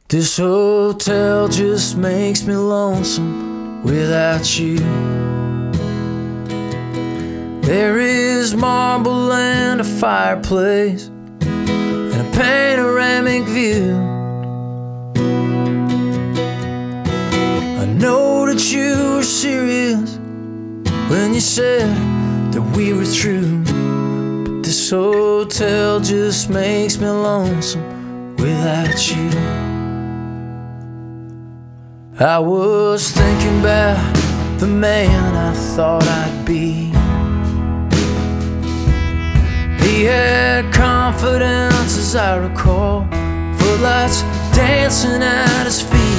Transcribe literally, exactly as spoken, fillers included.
This hotel just makes me lonesome without you. There is marble and a fireplace and a panoramic view. I know that you were serious when you said that we were through, but this hotel just makes me lonesome without you. I was thinking about the man I thought I'd be. He had confidence, as I recall, footlights dancing at his feet.